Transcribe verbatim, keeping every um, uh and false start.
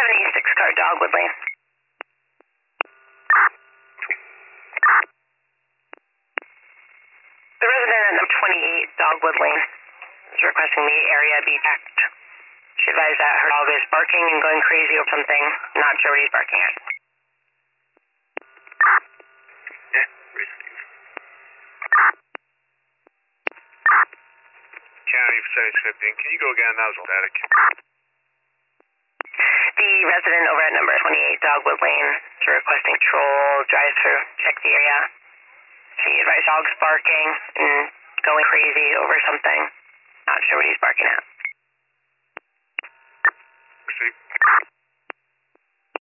twenty-six car Dogwood Lane. The resident at number twenty-eight Dogwood Lane is requesting the area be checked. She advised that her dog is barking and going crazy over something. Not sure what he's barking at. Yeah, receive. County for seventy fifteen. Can you go again? That was static. The resident over at number twenty-eight Dogwood Lane is requesting patrol, drive through, check the area. She advised dog's barking and going crazy over something. Not sure what he's barking at. Receive.